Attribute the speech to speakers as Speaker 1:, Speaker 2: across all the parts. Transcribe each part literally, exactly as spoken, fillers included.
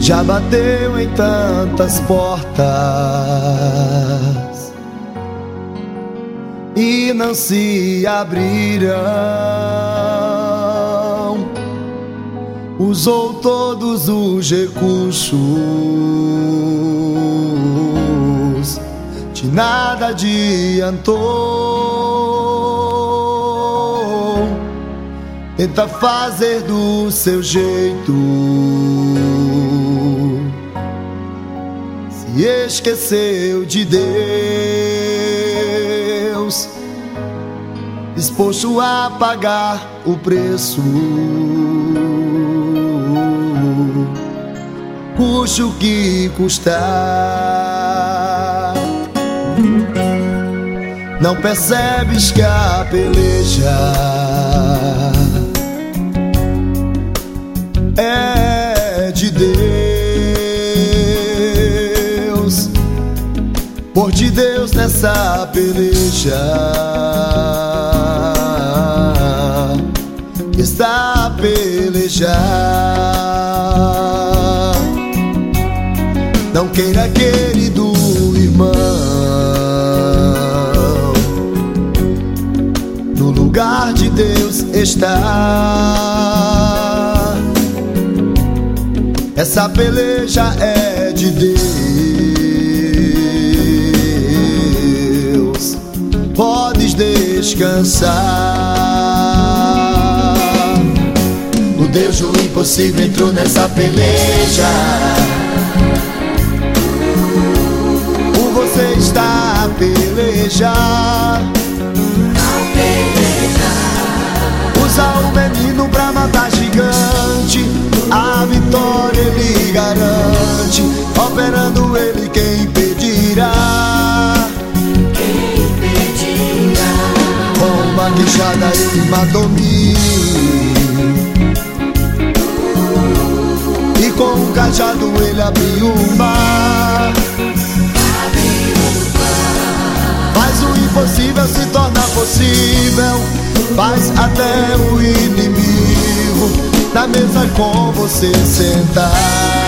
Speaker 1: Já bateu em tantas portas e não se abrirão. Usou todos os recursos, de nada adiantou. Tenta fazer do seu jeito, se esqueceu de Deus, disposto a pagar o preço, custe o que custar. Não percebes que a peleja é de Deus, por de Deus nessa peleja está a pelejar. Não queira, querido irmão, no lugar de Deus está. Essa peleja é de Deus, podes descansar. O Deus do impossível entrou nessa peleja. Por você está a pelejar. Usa o menino pra matar gigante, a vitória ele garante. Operando ele, quem impedirá?
Speaker 2: Quem impedirá?
Speaker 1: Com uma queixada ele matou mil, e com um cajado ele abriu o mar. Faz o impossível se tornar possível, faz até o inimigo na mesa com você sentar.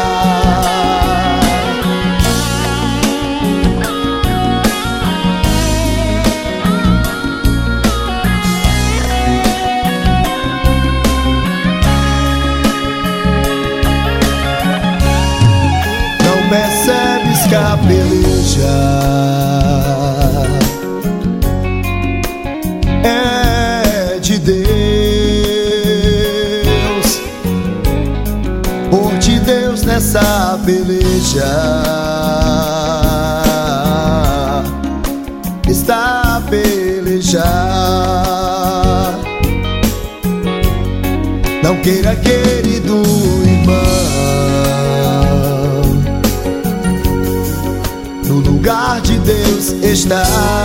Speaker 1: Não percebes que a peleja é de Deus, por de Deus nessa peleja está a pelejar. Não queira, querido irmão, no lugar de Deus está.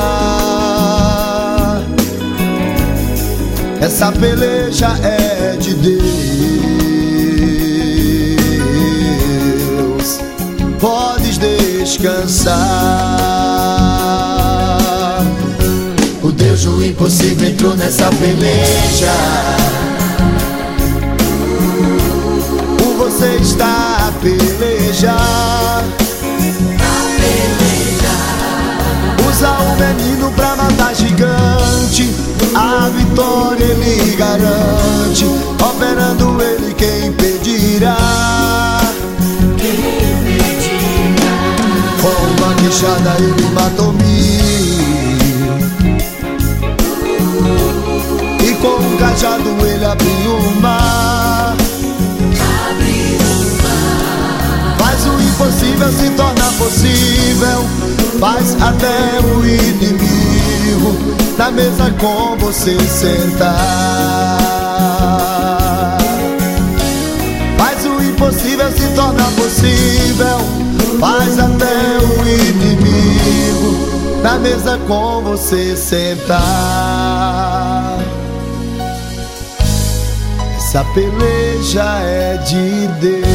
Speaker 1: Essa peleja é de Deus, podes descansar. O Deus do impossível entrou nessa peleja. Por você está a pelejar. Usa o menino pra matar gigante, a vitória ele garante. Operando ele, quem impedirá?
Speaker 2: Quem impedirá?
Speaker 1: Com uma queixada ele matou mil, e com um cajado ele abriu o mar.
Speaker 2: Abriu o mar.
Speaker 1: Faz o impossível se tornar possível, faz até o inimigo na mesa com você sentar. Faz o impossível se tornar possível, faz até o inimigo na mesa com você sentar. Essa peleja é de Deus.